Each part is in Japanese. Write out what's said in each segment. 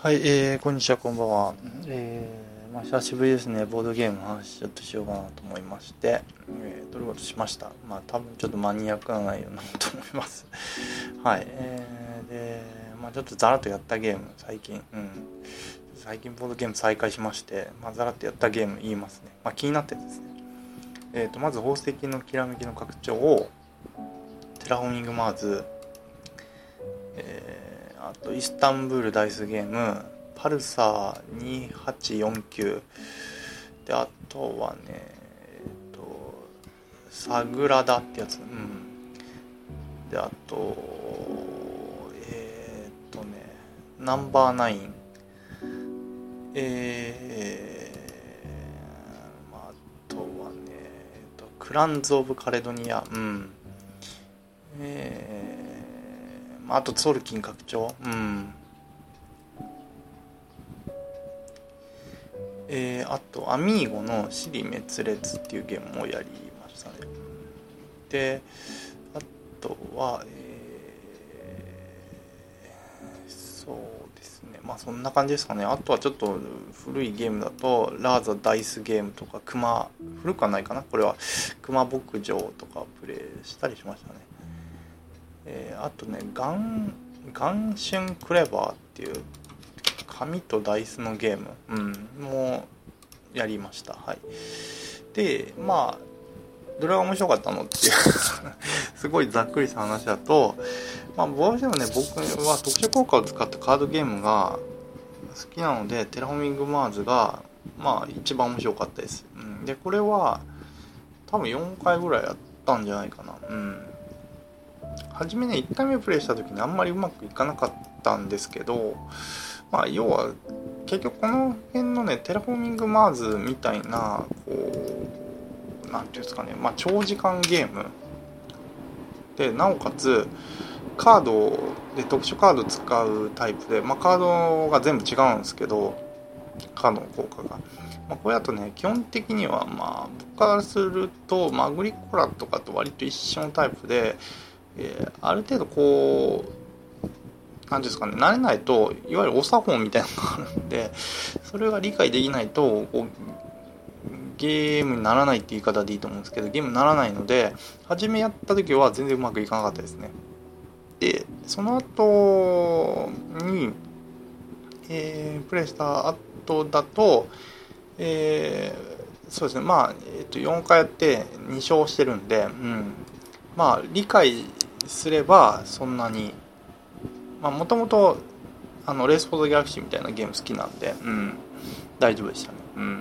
はい、こんにちは、こんばんは。久しぶりですね。ボードゲームの話ちょっとしようかなと思いまして、どれことしました。多分ちょっとマニアックな内容なと思います。はい、ちょっとザラッとやったゲーム、最近ボードゲーム再開しまして、ザラッとやったゲーム言いますね。気になってですね。まず宝石のきらめきの拡張を、テラフォーミングマーズ、あとイスタンブールダイスゲーム、パルサー2849で、あとはね、サグラダってやつ、で、あとナンバーナイン、あとはね、クランズ・オブ・カレドニア、あとツォルキン拡張、あとアミーゴの支離滅裂っていうゲームもやりましたね。で、あとは、そうですね、そんな感じですかね。あとはちょっと古いゲームだとラーザダイスゲームとか古くはないかな、これは熊牧場とかプレイしたりしましたね。あとね、ガンシュンクレバーっていう紙とダイスのゲーム、もやりました。はい。で、どれが面白かったのっていうすごいざっくりした話だと、どうしてもね、僕は特殊効果を使ったカードゲームが好きなので、テラフォーミングマーズが一番面白かったです。で、これは多分4回ぐらいやったんじゃないかな。初めね、1回目プレイした時にあんまりうまくいかなかったんですけど、要は結局この辺のね、テラフォーミングマーズみたいななんていうんですかね、長時間ゲームで、なおかつカードで特殊カード使うタイプで、カードが全部違うんですけど、カードの効果が、これだとね、基本的には僕からするとアグリコラとかと割と一緒のタイプで、ある程度なんですかね、慣れないといわゆるお作法みたいなのがあるんで、それが理解できないとゲームにならないって言い方でいいと思うんですけど、ゲームにならないので、初めやった時は全然うまくいかなかったですね。で、その後に、プレイした後だと、そうですね、4回やって2勝してるんで、理解すればそんなに、もともとレース・フォー・ザ・ギャラクシーみたいなゲーム好きなんで、大丈夫でしたね。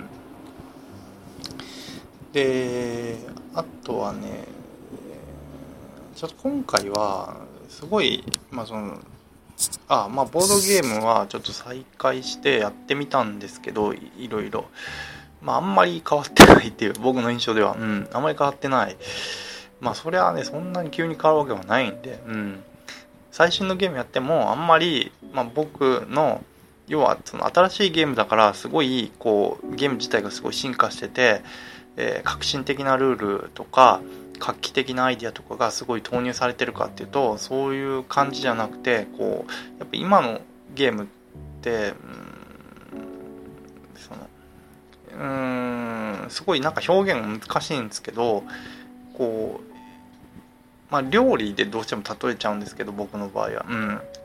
で、あとはね、ちょっと今回はすごい、ボードゲームはちょっと再開してやってみたんですけど、いろいろあんまり変わってないっていう僕の印象では、あんまり変わってない。それはね、そんなに急に変わるわけはないんで、最新のゲームやってもあんまり、僕の要はその新しいゲームだからすごいゲーム自体がすごい進化してて、革新的なルールとか画期的なアイディアとかがすごい投入されてるかっていうと、そういう感じじゃなくて、やっぱ今のゲームってすごいなんか表現難しいんですけど、料理でどうしても例えちゃうんですけど、僕の場合は、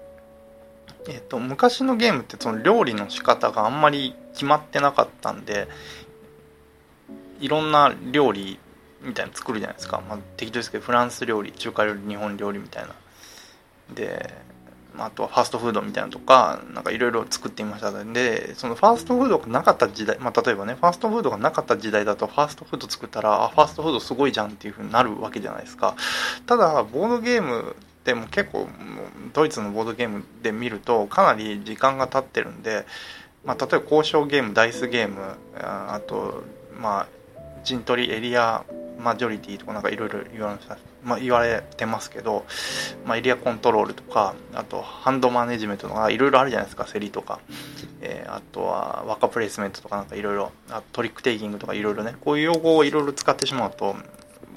昔のゲームってその料理の仕方があんまり決まってなかったんで、いろんな料理みたいなの作るじゃないですか。適当ですけど、フランス料理、中華料理、日本料理みたいな。で、あとはファーストフードみたいなのとか、なんかいろいろ作ってみました。で、そのファーストフードがなかった時代、例えばね、ファーストフードがなかった時代だと、ファーストフード作ったら、ファーストフードすごいじゃんっていう風になるわけじゃないですか。ただ、ボードゲームでも結構、ドイツのボードゲームで見ると、かなり時間が経ってるんで、例えば交渉ゲーム、ダイスゲーム、あと、陣取りエリアマジョリティとかなんかいろいろ言われてますけど、エリアコントロールとか、あとハンドマネジメントとかいろいろあるじゃないですか、競りとか、あとはワーカープレイスメントとかなんかいろいろ、トリックテイキングとかいろいろね、こういう用語をいろいろ使ってしまうと、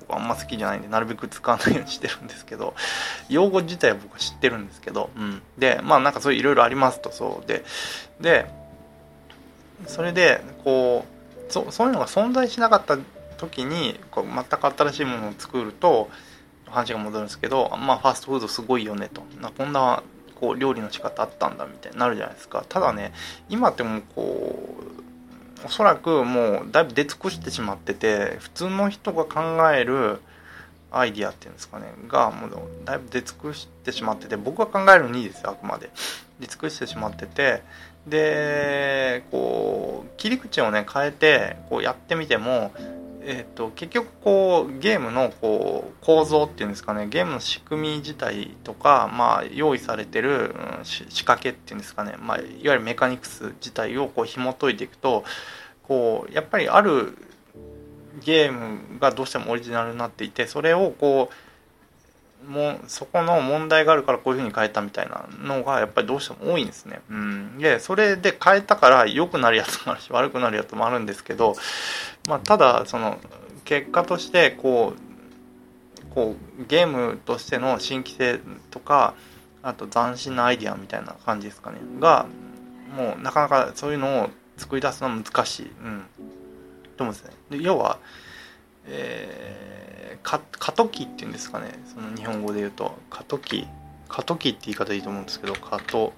僕あんま好きじゃないんでなるべく使わないようにしてるんですけど、用語自体は僕は知ってるんですけど、でまあなんかそういういろいろありますと。そうでそれでこうそういうのが存在しなかった時にこう全く新しいものを作ると話が戻るんですけど、まあファストフードすごいよねと、こんなこう料理の仕方あったんだみたいになるじゃないですか。ただね、今ってもうこうおそらくもうだいぶ出尽くしてしまってて、普通の人が考えるアイディアっていうんですかねがもうだいぶ出尽くしてしまってて、僕が考えるにですよ、あくまで出尽くしてしまってて、でこう切り口をね変えてこうやってみても、結局こうゲームのこう構造っていうんですかね、ゲームの仕組み自体とか、まあ、用意されてる仕掛けっていうんですかね、まあ、いわゆるメカニクス自体をこう紐解いていくと、こうやっぱりあるゲームがどうしてもオリジナルになっていて、それをこうもうそこの問題があるからこういう風に変えたみたいなのがやっぱりどうしても多いんですね。でそれで変えたから良くなるやつもあるし悪くなるやつもあるんですけど、まあ、ただその結果としてこうゲームとしての新規性とか、あと斬新なアイディアみたいな感じですかねが、もうなかなかそういうのを作り出すのは難しい、と思うんですね。で要は過渡期っていうんですかね、その日本語で言うと過渡期って言い方いいと思うんですけど、こ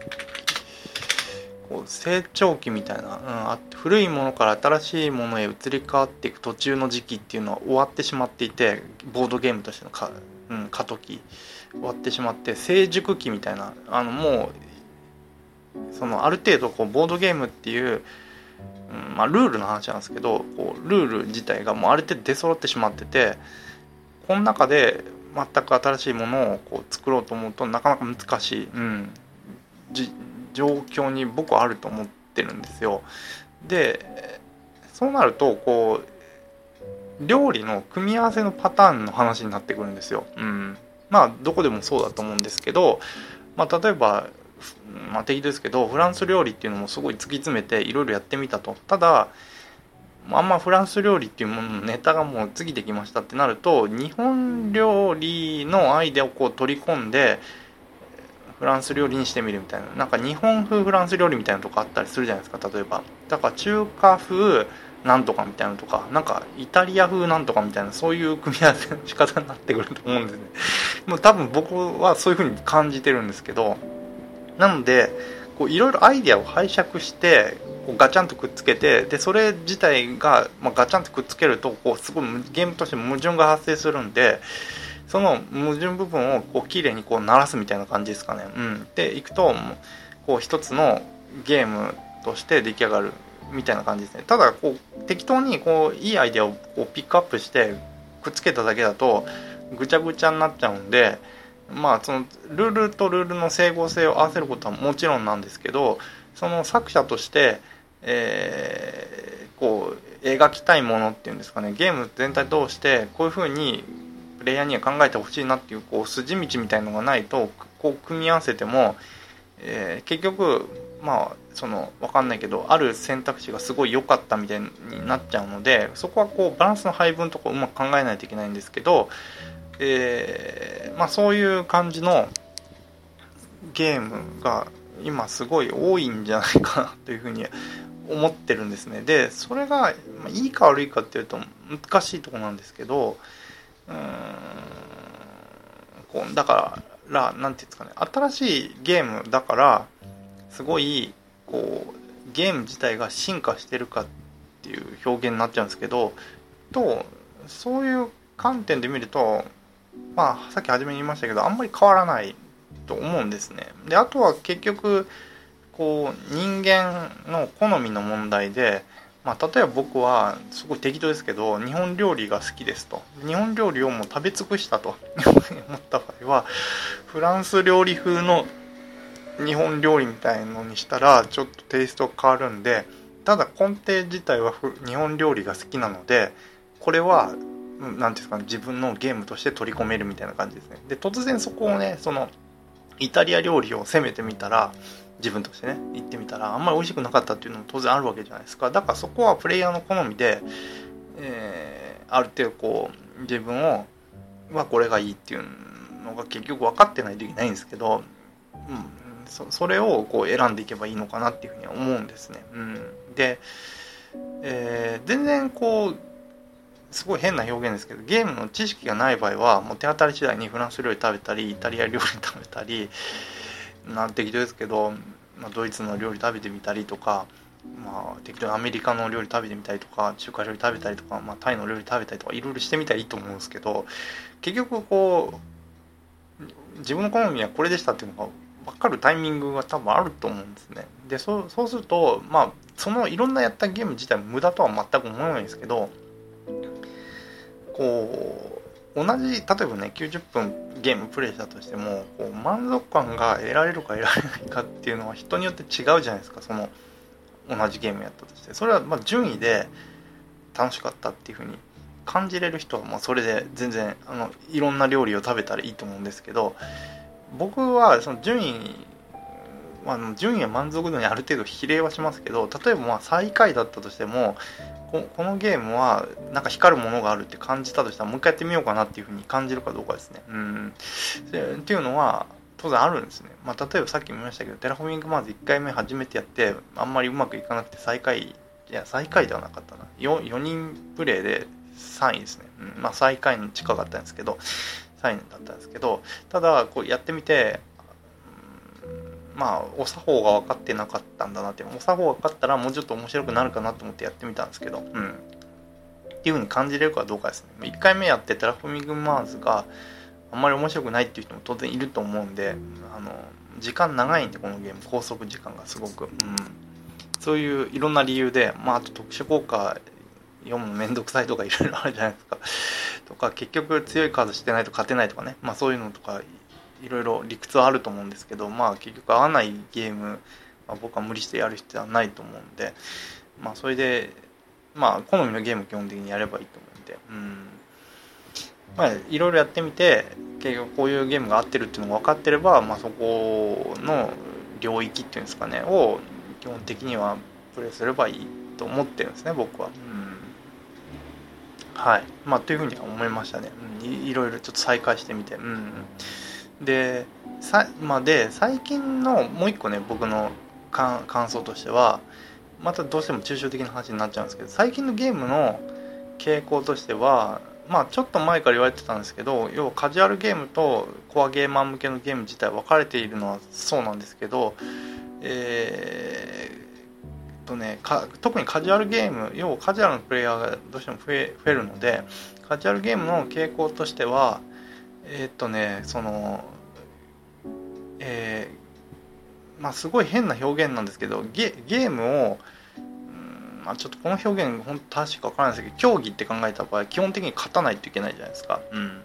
う成長期みたいな、あって古いものから新しいものへ移り変わっていく途中の時期っていうのは終わってしまっていて、ボードゲームとしての過渡期終わってしまって、成熟期みたいな、もうそのある程度こうボードゲームっていうまあ、ルールの話なんですけど、こうルール自体がもうある程度出揃ってしまってて、この中で全く新しいものをこう作ろうと思うとなかなか難しい、状況に僕はあると思ってるんですよ。でそうなるとこう料理の組み合わせのパターンの話になってくるんですよ。まあどこでもそうだと思うんですけど、まあ、例えばまあ適当ですけどフランス料理っていうのもすごい突き詰めていろいろやってみたと。ただあんまフランス料理っていうもののネタがもう尽きてきましたってなると、日本料理のアイデアをこう取り込んでフランス料理にしてみるみたいな、なんか日本風フランス料理みたいなとこあったりするじゃないですか。例えばだから中華風なんとかみたいなとか、なんかイタリア風なんとかみたいな、そういう組み合わせの仕方になってくると思うんですね。もう多分僕はそういう風に感じてるんですけど、なのでこういろいろアイデアを拝借してこうガチャンとくっつけて、でそれ自体が、ガチャンとくっつけるとこうすごいゲームとして矛盾が発生するんで、その矛盾部分をこう綺麗にこう鳴らすみたいな感じですかね。でいくとこう一つのゲームとして出来上がるみたいな感じですね。ただこう適当にこういいアイデアをこうピックアップしてくっつけただけだとぐちゃぐちゃになっちゃうんで、まあそのルールとルールの整合性を合わせることはもちろんなんですけど、その作者として、こう描きたいものっていうんですかね、ゲーム全体通してこういう風にプレイヤーには考えてほしいなっていう、こう筋道みたいのがないとこう組み合わせても、結局まあその分かんないけどある選択肢がすごい良かったみたいになっちゃうので、そこはこうバランスの配分とかうまく考えないといけないんですけど、まあそういう感じのゲームが今すごい多いんじゃないかなというふうに思ってるんですね。でそれがいいか悪いかっていうと難しいところなんですけど、こうだからなんていうんですかね、新しいゲームだからすごいこうゲーム自体が進化してるかっていう表現になっちゃうんですけど、そういう観点で見ると、まあさっき初めに言いましたけどあんまり変わらないと思うんですね。であとは結局こう人間の好みの問題で、まあ、例えば僕はすごい適当ですけど日本料理が好きですと、日本料理をもう食べ尽くしたと思った場合はフランス料理風の日本料理みたいのにしたらちょっとテイストが変わるんで、ただ根底自体は日本料理が好きなので、これはなんていうんですかね、自分のゲームとして取り込めるみたいな感じですね。で突然そこをね、そのイタリア料理を攻めてみたら、自分としてね行ってみたらあんまり美味しくなかったっていうのも当然あるわけじゃないですか。だからそこはプレイヤーの好みで、ある程度こう自分はこれがいいっていうのが結局分かってないといけないんですけど、それをこう選んでいけばいいのかなっていうふうには思うんですね。で、全然こうすごい変な表現ですけど、ゲームの知識がない場合はもう手当たり次第にフランス料理食べたりイタリア料理食べたり適当ですけど、ドイツの料理食べてみたりとか、適当にアメリカの料理食べてみたりとか、中華料理食べたりとか、タイの料理食べたりとかいろいろしてみたらいいと思うんですけど、結局こう自分の好みはこれでしたっていうのが分かるタイミングが多分あると思うんですね。でそうするとそのいろんなやったゲーム自体無駄とは全く思わないんですけど、こう同じ例えばね90分ゲームプレイしたとしてもこう満足感が得られるか得られないかっていうのは人によって違うじゃないですか。その同じゲームやったとしてそれは順位で楽しかったっていう風に感じれる人はそれで全然いろんな料理を食べたらいいと思うんですけど、僕はその順位は満足度にある程度比例はしますけど、例えば最下位だったとしてもこのゲームはなんか光るものがあるって感じたとしたらもう一回やってみようかなっていう風に感じるかどうかですね。っていうのは当然あるんですね。例えばさっきも言いましたけどテラフォーミングマーズ1回目初めてやってあんまりうまくいかなくて最下位ではなかったな 4人プレイで3位ですね。最下位に近かったんですけど3位だったんですけど、ただこうやってみてお作法が分かってなかったんだなって、お作法が分かったらもうちょっと面白くなるかなと思ってやってみたんですけど、っていう風に感じれるかどうかですね。1回目やってテラフォーミングマーズがあんまり面白くないっていう人も当然いると思うんで、時間長いんでこのゲーム拘束時間がすごく、そういういろんな理由で、あと特殊効果読むのめんどくさいとかいろいろあるじゃないですかとか結局強いカードしてないと勝てないとかね、そういうのとかいろいろ理屈はあると思うんですけど、結局合わないゲーム、僕は無理してやる必要はないと思うんで、それで好みのゲーム基本的にやればいいと思うんで、いろいろやってみて結局こういうゲームが合ってるっていうのが分かってれば、そこの領域っていうんですかねを基本的にはプレイすればいいと思ってるんですね、僕は。はい、というふうには思いましたね。いろいろちょっと再開してみて、で最近のもう一個ね僕の感想としてはまたどうしても抽象的な話になっちゃうんですけど、最近のゲームの傾向としてはちょっと前から言われてたんですけど、要はカジュアルゲームとコアゲーマー向けのゲーム自体分かれているのはそうなんですけど、特にカジュアルゲーム、要はカジュアルのプレイヤーがどうしても増えるので、カジュアルゲームの傾向としてはすごい変な表現なんですけど、ゲームをちょっとこの表現本当正しいか分からないですけど、競技って考えた場合基本的に勝たないといけないじゃないですか。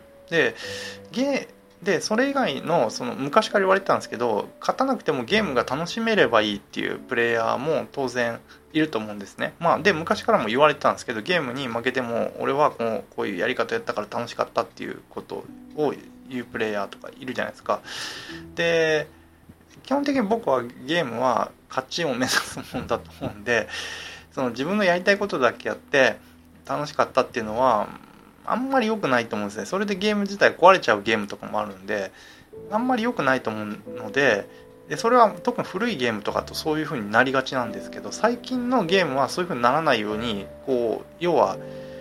でそれ以外の昔から言われてたんですけど、勝たなくてもゲームが楽しめればいいっていうプレイヤーも当然いると思うんですね。で昔からも言われてたんですけど、ゲームに負けても俺はこういうやり方やったから楽しかったっていうことを言うプレイヤーとかいるじゃないですか。で基本的に僕はゲームは勝ちを目指すものだと思うんで、自分のやりたいことだけやって楽しかったっていうのはあんまり良くないと思うんですね。それでゲーム自体壊れちゃうゲームとかもあるんであんまり良くないと思うので、それは特に古いゲームとかとそういう風になりがちなんですけど、最近のゲームはそういう風にならないように要は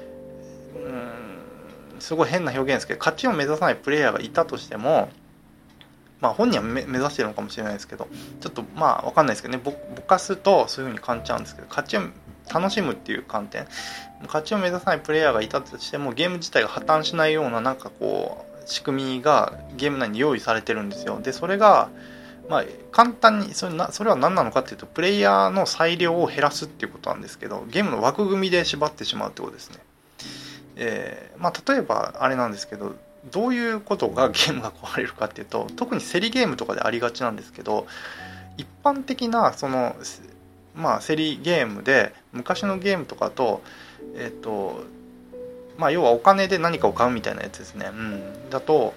すごい変な表現ですけど、勝ちを目指さないプレイヤーがいたとしても、本人は目指してるのかもしれないですけど、ちょっと分かんないですけどね、ぼかすとそういう風に感じちゃうんですけど、勝ちを楽しむっていう観点、勝ちを目指さないプレイヤーがいたとしてもゲーム自体が破綻しないような仕組みがゲーム内に用意されてるんですよ。でそれが簡単にそれは何なのかっていうと、プレイヤーの裁量を減らすっていうことなんですけど、ゲームの枠組みで縛ってしまうってことですね。例えばあれなんですけど、どういうことがゲームが壊れるかっていうと、特に競りゲームとかでありがちなんですけど、一般的な競りゲームで昔のゲームとかと要はお金で何かを買うみたいなやつですね。だと、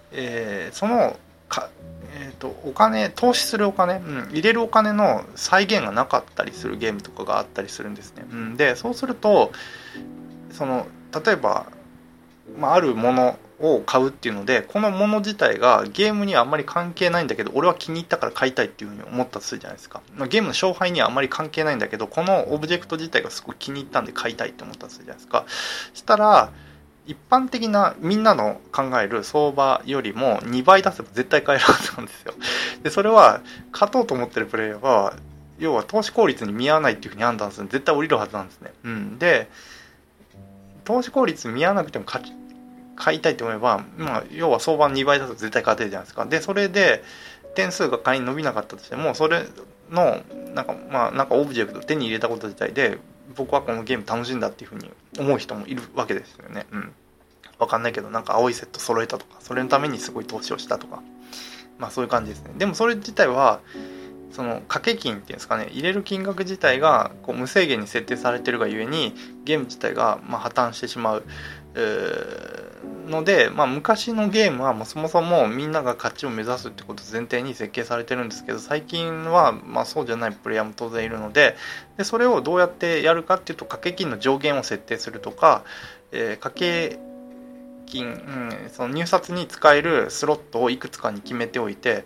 お金、投資するお金、入れるお金の再現がなかったりするゲームとかがあったりするんですね。でそうすると例えばあるものを買うっていうので、このもの自体がゲームにはあんまり関係ないんだけど俺は気に入ったから買いたいっていうふうに思ったとするじゃないですか。ゲームの勝敗にはあんまり関係ないんだけど、このオブジェクト自体がすごい気に入ったんで買いたいって思ったとするじゃないですか。したら一般的なみんなの考える相場よりも2倍出せば絶対買えるはずなんですよ。でそれは勝とうと思ってるプレイヤーは要は投資効率に見合わないっていうふうに判断するので絶対降りるはずなんですね。で投資効率見合わなくても買いたいと思えば、要は相場の2倍だと絶対勝てるじゃないですか。でそれで点数が仮に伸びなかったとしても、それのなんかオブジェクトを手に入れたこと自体で僕はこのゲーム楽しんだっていうふうに思う人もいるわけですよね。わかんないけど、なんか青いセット揃えたとか、それのためにすごい投資をしたとか、そういう感じですね。でもそれ自体はその掛け金っていうんですかね、入れる金額自体がこう無制限に設定されてるがゆえにゲーム自体が破綻してしまうので、昔のゲームはもうそもそもみんなが勝ちを目指すってことを前提に設計されてるんですけど、最近はそうじゃないプレイヤーも当然いるので、それをどうやってやるかっていうと、掛け金の上限を設定するとか、掛け金、その入札に使えるスロットをいくつかに決めておいて、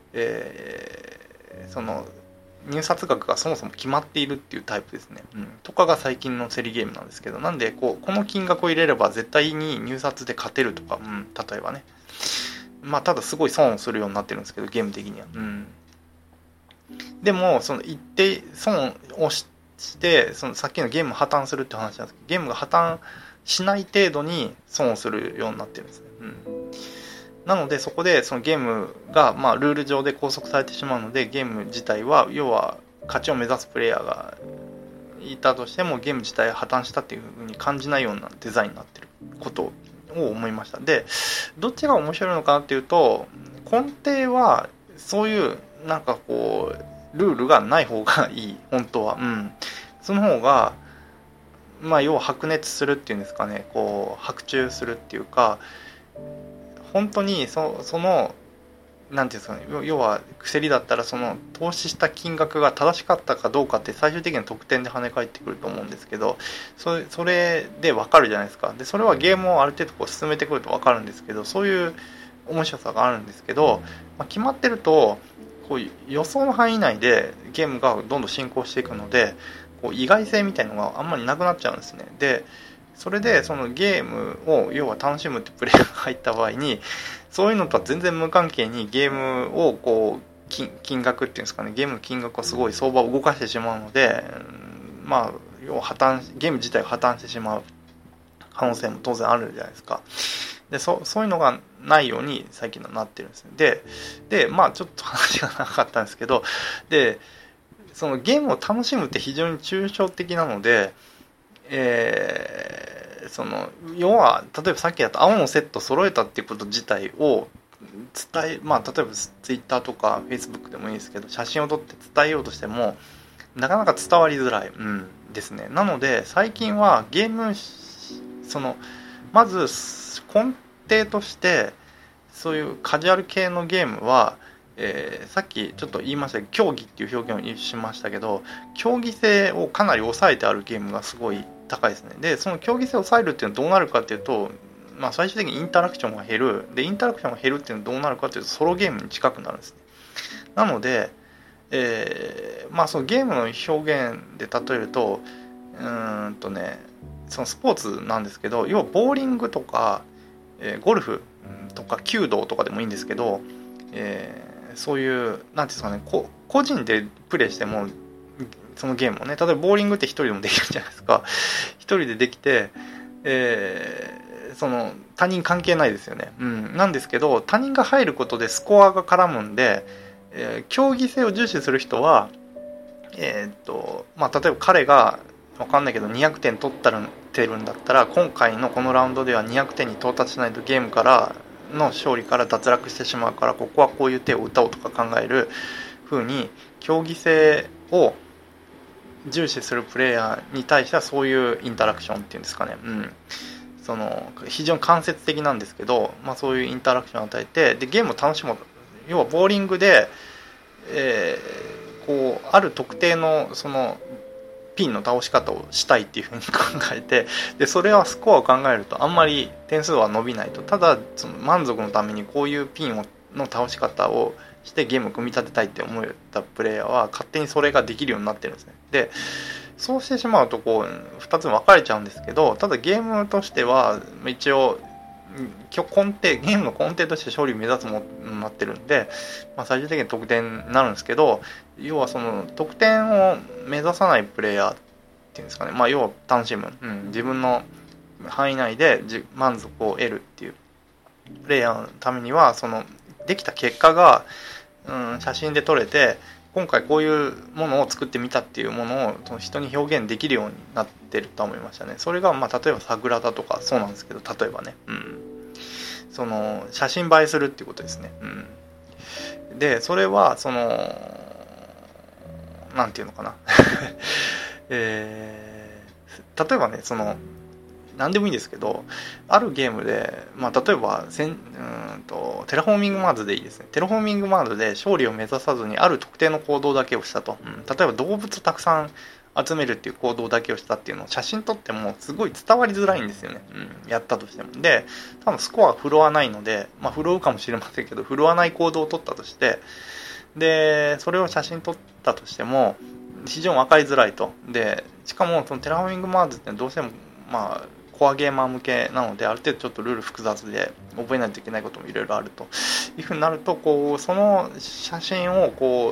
その入札額がそもそも決まっているっていうタイプですね、とかが最近の競りゲームなんですけど、なんでこの金額を入れれば絶対に入札で勝てるとか、例えばね、ただすごい損をするようになってるんですけどゲーム的には、でもその一定損をしてそのさっきのゲーム破綻するって話なんですけど、ゲームが破綻しない程度に損をするようになってるんですね、なのでそこでそのゲームがルール上で拘束されてしまうので、ゲーム自体は要は勝ちを目指すプレイヤーがいたとしてもゲーム自体破綻したっていう風に感じないようなデザインになってることを思いました。でどっちが面白いのかなっていうと、根底はそういうなんかこうルールがない方がいい、本当は。その方が要は白熱するっていうんですかね、こう白昼するっていうか、本当にそのなんていうんですかね、要は競りだったらその投資した金額が正しかったかどうかって最終的には得点で跳ね返ってくると思うんですけど、それで分かるじゃないですか。でそれはゲームをある程度こう進めてくると分かるんですけど、そういう面白さがあるんですけど、決まってるとこう予想の範囲内でゲームがどんどん進行していくので、こう意外性みたいなのがあんまりなくなっちゃうんですね。でそれでそのゲームを要は楽しむってプレイが入った場合に、そういうのとは全然無関係にゲームをこう金額っていうんですかね、ゲームの金額をすごい相場を動かしてしまうので、要はゲーム自体が破綻してしまう可能性も当然あるじゃないですか。でそういうのがないように最近はなってるんですね。でちょっと話が長かったんですけど、でそのゲームを楽しむって非常に抽象的なので、その要は例えばさっきだと青のセット揃えたっていうこと自体を伝え、例えばツイッターとかフェイスブックでもいいですけど、写真を撮って伝えようとしてもなかなか伝わりづらい、ですね。なので最近はゲームまず根底としてそういうカジュアル系のゲームは、さっきちょっと言いましたけど競技っていう表現をしましたけど、競技性をかなり抑えてあるゲームがすごい高いですね。でその競技性を抑えるっていうのはどうなるかっていうと、最終的にインタラクションが減る。でインタラクションが減るっていうのはどうなるかっていうとソロゲームに近くなるんですね。なので、そのゲームの表現で例えるとそのスポーツなんですけど、要はボーリングとか、ゴルフとか弓道とかでもいいんですけど、そういうなんていうんですかね、個人でプレイしてもそのゲームをね、例えばボーリングって一人でもできるじゃないですか。一人でできて、その他人関係ないですよね。なんですけど他人が入ることでスコアが絡むんで、競技性を重視する人は、例えば彼が分かんないけど200点取ってるんだったら、今回のこのラウンドでは200点に到達しないとゲームからの勝利から脱落してしまうから、ここはこういう手を打とうとか考える風に競技性を重視するプレイヤーに対してはそういうインタラクションっていうんですかね、その非常に間接的なんですけど、そういうインタラクションを与えて、でゲームを楽しむ。要はボーリングで、こうある特定のそのピンの倒し方をしたいっていうふうに考えて、でそれはスコアを考えるとあんまり点数は伸びないと、ただその満足のためにこういうピンの倒し方をしてゲームを組み立てたいって思ったプレイヤーは勝手にそれができるようになってるんですね。でそうしてしまうとこう2つに分かれちゃうんですけど、ただゲームとしては一応ゲームの根底として勝利を目指すものになってるんで、最終的に得点になるんですけど、要はその得点を目指さないプレイヤーっていうんですかね、要は楽しむ、自分の範囲内で満足を得るっていうプレイヤーのためには、そのできた結果が、写真で撮れて、今回こういうものを作ってみたっていうものをその人に表現できるようになってると思いましたね。それが例えばサグラダとかそうなんですけど、例えばね、その写真映えするっていうことですね。でそれはそのなんていうのかな、例えばね、その何でもいいんですけど、あるゲームで、例えばテラフォーミングマーズでいいですね。テラフォーミングマーズで勝利を目指さずにある特定の行動だけをしたと、例えば動物をたくさん集めるっていう行動だけをしたっていうのを写真撮ってもすごい伝わりづらいんですよね、やったとしても。で多分スコア振るわないので、振るうかもしれませんけど、振るわない行動を取ったとして、でそれを写真撮ったとしても非常に分かりづらいと。でしかもそのテラフォーミングマーズってどうしてもコアゲーマー向けなので、ある程度ちょっとルール複雑で覚えないといけないこともいろいろあるというふうになると、その写真を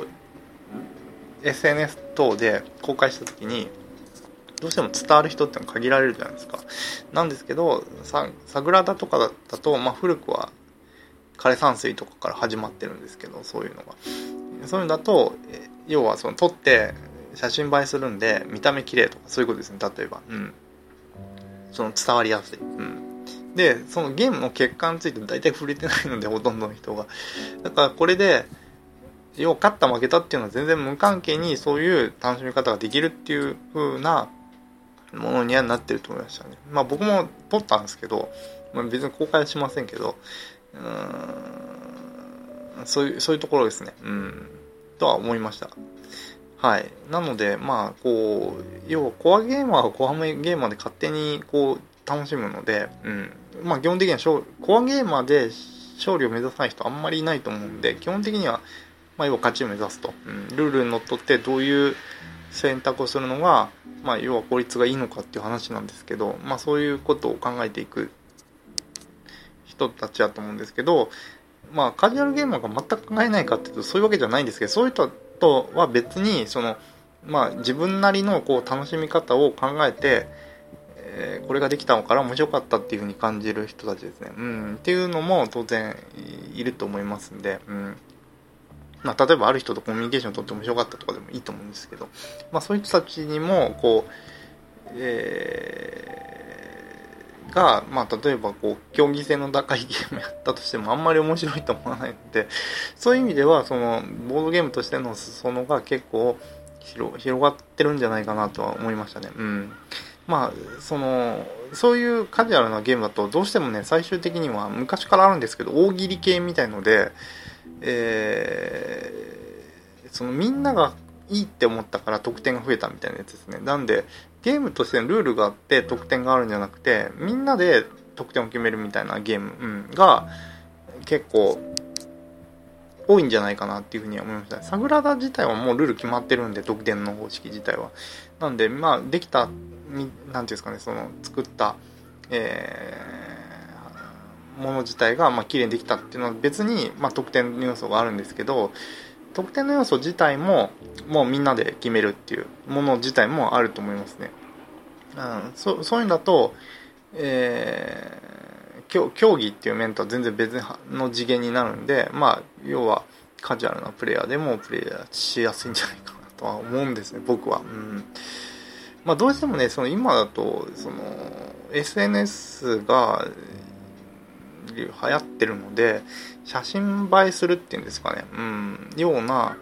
SNS 等で公開した時にどうしても伝わる人ってのは限られるじゃないですか。なんですけどサグラダとかだと、古くは枯山水とかから始まってるんですけど、そういうのだと要はその撮って写真映えするんで見た目綺麗とかそういうことですね。例えば、その伝わりやすい、でそのゲームの結果について大体触れてないので、ほとんどの人が。だからこれで要は勝った負けたっていうのは全然無関係にそういう楽しみ方ができるっていう風なものにはなってると思いましたね。僕も撮ったんですけど、別に公開はしませんけど、そういうところですね、とは思いました。はい。なので要はコアゲーマーはコアゲーマーで勝手に楽しむので、基本的にはコアゲーマーで勝利を目指さない人あんまりいないと思うんで、基本的には要は勝ちを目指すと、ルールにのっとってどういう選択をするのが要は効率がいいのかっていう話なんですけど、そういうことを考えていく人たちだと思うんですけど、カジュアルゲーマーが全く考えないかっていうとそういうわけじゃないんですけど、そういう人とは別に自分なりの楽しみ方を考えて、これができたのから面白かったっていう風に感じる人たちですね、っていうのも当然いると思いますんで、例えばある人とコミュニケーションを取って面白かったとかでもいいと思うんですけど、そういう人たちにも例えば競技性の高いゲームやったとしてもあんまり面白いと思わないので、そういう意味ではそのボードゲームとしての裾野が結構広がってるんじゃないかなとは思いましたね。そういうカジュアルなゲームだとどうしてもね、最終的には昔からあるんですけど大喜利系みたいので、そのみんながいいって思ったから得点が増えたみたいなやつですね。なんでゲームとしてのルールがあって得点があるんじゃなくて、みんなで得点を決めるみたいなゲーム、が結構多いんじゃないかなっていうふうに思いました。サグラダ自体はもうルール決まってるんで、得点の方式自体は。なんでできたなんていうんですかね、その作った、もの自体が綺麗にできたっていうのは別に得点の要素があるんですけど、得点の要素自体ももうみんなで決めるっていうもの自体もあると思いますね。そういうのだと、競技っていう面とは全然別の次元になるんで、要はカジュアルなプレイヤーでもプレイヤーしやすいんじゃないかなとは思うんですね、僕は。どうしてもね、その今だとその SNS が流行ってるので、写真映えするっていうんですかね、ような、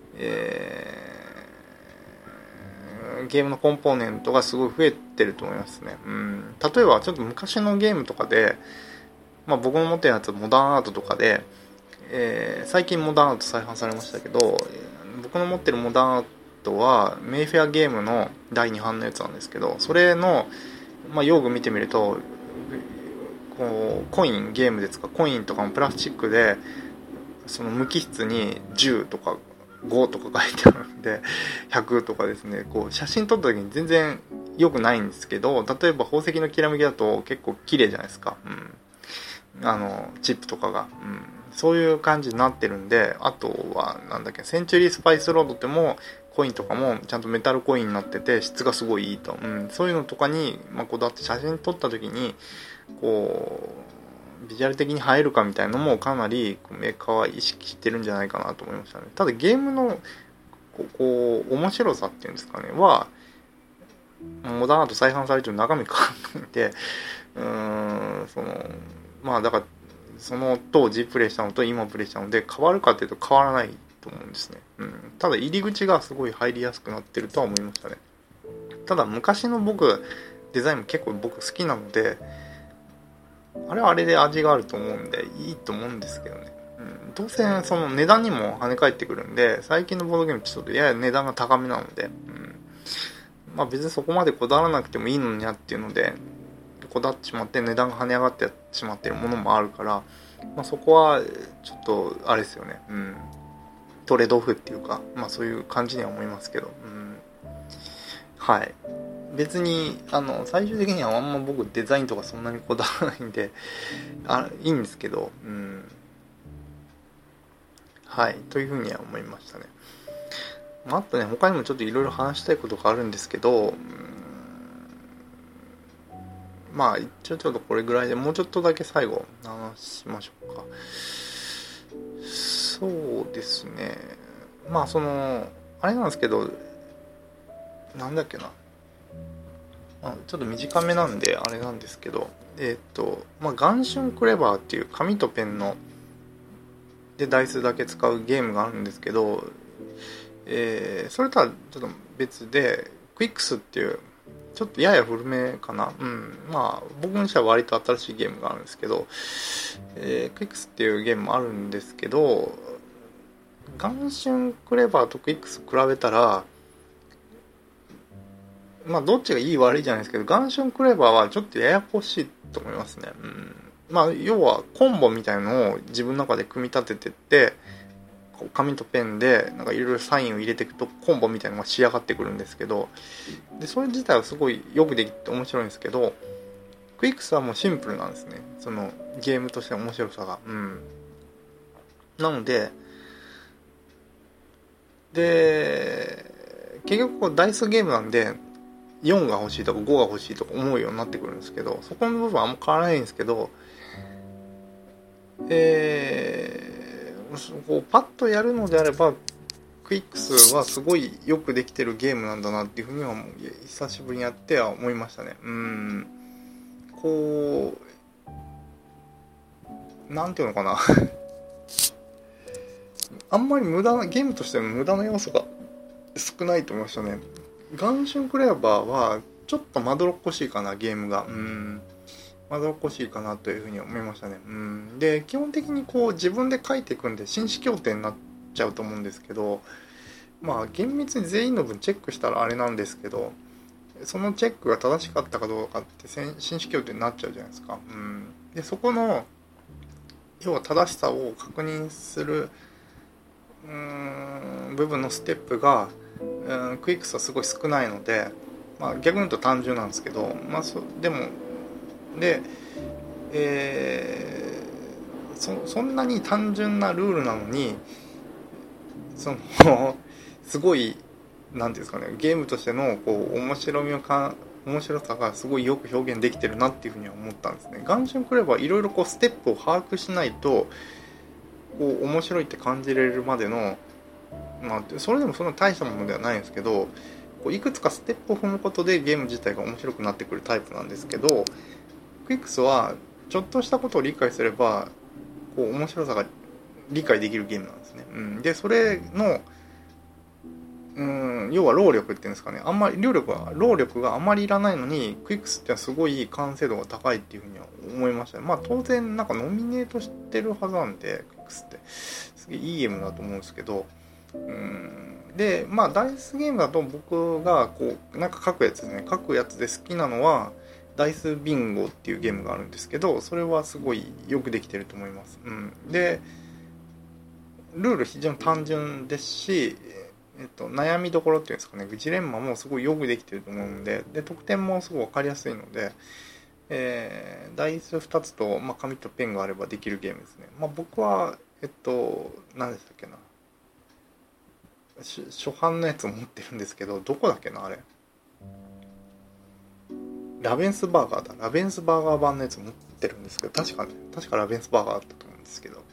ゲームのコンポーネントがすごい増えてると思いますね。例えばちょっと昔のゲームとかで、僕の持ってるやつはモダンアートとかで、最近モダンアート再販されましたけど、僕の持ってるモダンアートはメイフェアゲームの第2版のやつなんですけど、それの、用具見てみるとこうコイン、ゲームで使うコインとかもプラスチックで、その無機質に10とか5とか書いてあるんで、100とかですね、こう写真撮った時に全然良くないんですけど、例えば宝石のきらめきだと結構綺麗じゃないですか、チップとかが、そういう感じになってるんで、あとはなんだっけ、センチュリースパイスロードってもコインとかもちゃんとメタルコインになってて質がすごいいいと、そういうのとかに、こだわって写真撮った時にこうビジュアル的に映えるかみたいなのもかなりメーカーは意識してるんじゃないかなと思いましたね。ただゲームのこう面白さっていうんですかねは、モダンアート再販されてる中身変わらないんで、だからその当時プレイしたのと今プレイしたので変わるかっていうと変わらないと思うんですね。ただ入り口がすごい入りやすくなってるとは思いましたね。ただ昔のデザインも結構僕好きなので、あれはあれで味があると思うんでいいと思うんですけどね。どうせその値段にも跳ね返ってくるんで、最近のボードゲームちょっとやや値段が高めなので、別にそこまでこだわらなくてもいいのになっていうのでこだわってしまって値段が跳ね上がってしまっているものもあるから、そこはちょっとあれですよね、トレードオフっていうか、そういう感じには思いますけど、はい。別に最終的にはあんま僕デザインとかそんなにこだわらないんでいいんですけど、はいというふうには思いましたね。あとね、他にもちょっといろいろ話したいことがあるんですけど、一応ちょっとこれぐらいでもうちょっとだけ最後話しましょうか。そうですね、あれなんですけど、なんだっけな、ちょっと短めなんであれなんですけど、ガンシュンクレバーっていう紙とペンのでダイスだけ使うゲームがあるんですけど、それとはちょっと別でクイックスっていうちょっとやや古めかな、僕にしては割と新しいゲームがあるんですけど、クイックスっていうゲームもあるんですけど、ガンシュンクレバーとクイックス比べたらどっちがいい悪いじゃないですけど、ガンシュンクレバーはちょっとややこしいと思いますね。要はコンボみたいのを自分の中で組み立ててって紙とペンでなんかいろいろサインを入れていくとコンボみたいなのが仕上がってくるんですけど、でそれ自体はすごいよくできて面白いんですけど、クイックスはもうシンプルなんですね、そのゲームとしての面白さが。なので結局ダイスゲームなんで4が欲しいとか5が欲しいとか思うようになってくるんですけど、そこの部分はあんま変わらないんですけど、こうパッとやるのであればクイックスはすごいよくできてるゲームなんだなっていうふうには久しぶりにやっては思いましたね。こうなんていうのかなあんまりゲームとしての無駄な要素が少ないと思いましたね。ガンシュンクレーバーはちょっとまどろっこしいかな、ゲームが。まどろっこしいかなというふうに思いましたね。で基本的にこう自分で書いていくんで紳士協定になっちゃうと思うんですけど、厳密に全員の分チェックしたらあれなんですけど、そのチェックが正しかったかどうかって紳士協定になっちゃうじゃないですか。でそこの要は正しさを確認する部分のステップがクイックスはすごい少ないので、逆に言うと単純なんですけど、でもで、そんなに単純なルールなのにすごいなんていうんですかね、ゲームとしてのこう面白さがすごいよく表現できてるなっていうふうには思ったんですね。ガンシュンクレバーいろいろこうステップを把握しないとこう面白いって感じれるまでのそれでもそんな大したものではないんですけど、こういくつかステップを踏むことでゲーム自体が面白くなってくるタイプなんですけど、クイックスはちょっとしたことを理解すればこう面白さが理解できるゲームなんですね。でそれの要は労力っていうんですかね、あんまり労力があまりいらないのにクイックスってすごい完成度が高いっていうふうには思いましたね。当然なんかノミネートしてるはずなんでクイックスってすげえいいゲームだと思うんですけど、 でまあダイスゲームだと僕がこうなんか書くやつですね、書くやつで好きなのはダイスビンゴっていうゲームがあるんですけど、それはすごいよくできてると思います。でルール非常に単純ですし、悩みどころっていうんですかね、ジレンマもすごいよくできてると思うので、得点もすごい分かりやすいので、ダイス2つと、まあ、紙とペンがあればできるゲームですね。まあ、僕は何でしたっけな、初版のやつを持ってるんですけど、どこだっけなあれ、ラベンスバーガーだ、ラベンスバーガー版のやつ持ってるんですけど、確かラベンスバーガーだったと思うんですけど、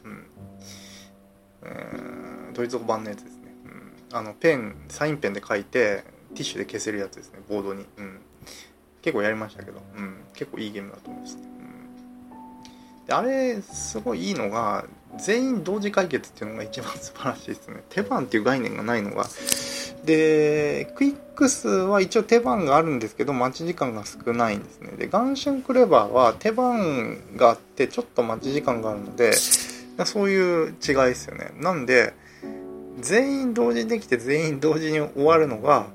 ドイツ語版のやつですね。サインペンで書いてティッシュで消せるやつですね、ボードに。結構やりましたけど、結構いいゲームだと思います、であれすごいいいのが、全員同時解決っていうのが一番素晴らしいですね。手番っていう概念がないのが、でクイックスは一応手番があるんですけど待ち時間が少ないんですね。でガンシュンクレバーは手番があってちょっと待ち時間があるので、そういう違いですよね。なんで全員同時にできて全員同時に終わるのが、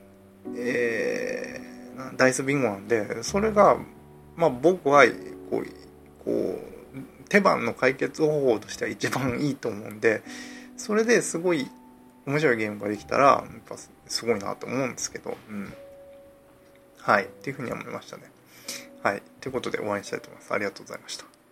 ダイスビンゴなんで、それがまあ僕はこう手番の解決方法としては一番いいと思うんで、それですごい面白いゲームができたらやっぱすごいなと思うんですけど、はいっていうふうに思いましたね。はい、ということで終わりにしたいと思います。ありがとうございました。